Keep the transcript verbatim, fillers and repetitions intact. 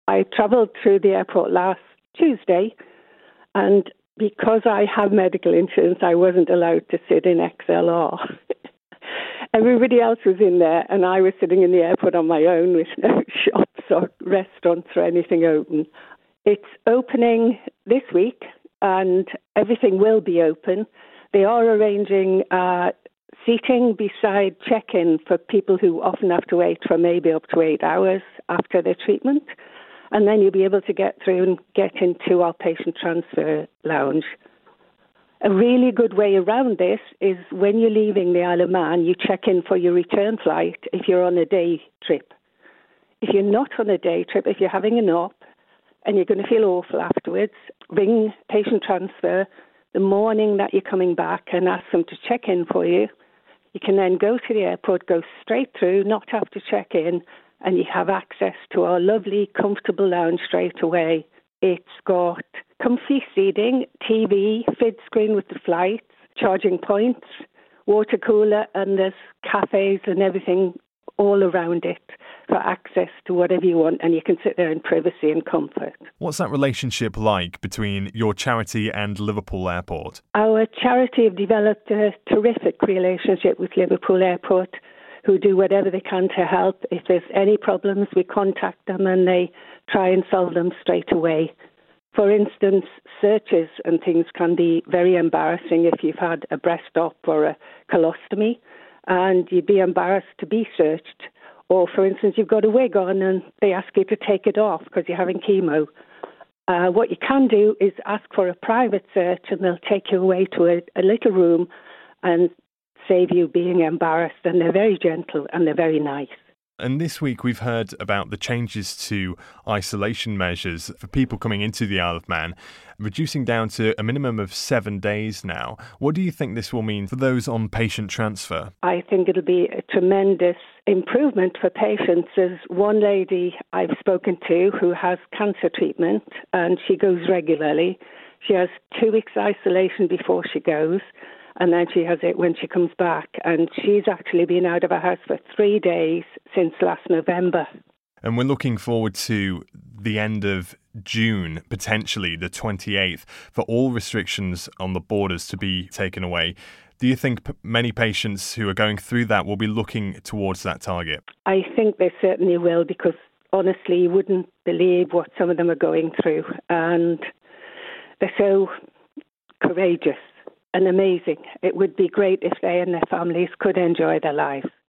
I travelled through the airport last Tuesday, and because I have medical insurance, I wasn't allowed to sit in X L R. Everybody else was in there, and I was sitting in the airport on my own with no shops or restaurants or anything open. It's opening this week, and everything will be open. They are arranging uh, seating beside check-in for people who often have to wait for maybe up to eight hours after their treatment. And then you'll be able to get through and get into our patient transfer lounge. A really good way around this is when you're leaving the Isle of Man, you check in for your return flight if you're on a day trip. If you're not on a day trip, if you're having an op and you're going to feel awful afterwards, ring patient transfer the morning that you're coming back and ask them to check in for you. You can then go to the airport, go straight through, not have to check in, and you have access to our lovely, comfortable lounge straight away. It's got comfy seating, T V, vid screen with the flights, charging points, water cooler, and there's cafes and everything all around it for access to whatever you want, and you can sit there in privacy and comfort. What's that relationship like between your charity and Liverpool Airport? Our charity have developed a terrific relationship with Liverpool Airport, who do whatever they can to help. If there's any problems, we contact them and they try and solve them straight away. For instance, searches and things can be very embarrassing if you've had a breast op or a colostomy, and you'd be embarrassed to be searched. Or, for instance, you've got a wig on and they ask you to take it off because you're having chemo. Uh, what you can do is ask for a private search, and they'll take you away to a, a little room and save you being embarrassed. And they're very gentle and they're very nice. And this week we've heard about the changes to isolation measures for people coming into the Isle of Man, reducing down to a minimum of seven days now. What do you think this will mean for those on patient transfer? I think it'll be a tremendous improvement for patients. There's one lady I've spoken to who has cancer treatment, and she goes regularly. She has two weeks isolation before she goes, and then she has it when she comes back. And she's actually been out of her house for three days since last November. And we're looking forward to the end of June, potentially the twenty-eighth, for all restrictions on the borders to be taken away. Do you think p- many patients who are going through that will be looking towards that target? I think they certainly will, because honestly, you wouldn't believe what some of them are going through. And they're so courageous and amazing. It would be great if they and their families could enjoy their lives.